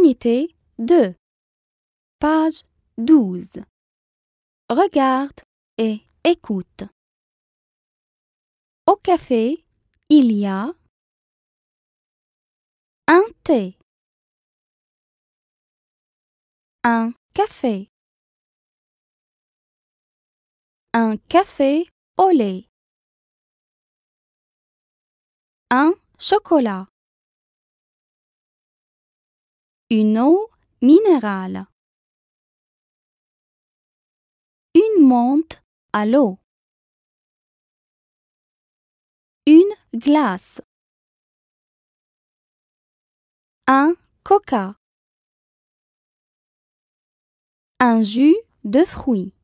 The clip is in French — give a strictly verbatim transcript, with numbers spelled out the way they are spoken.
Unité deux, page douze. Regarde et écoute. Au café, il y a un thé, un café, un café au lait, un chocolat, une eau minérale, une menthe à l'eau, une glace, un coca, un jus de fruits.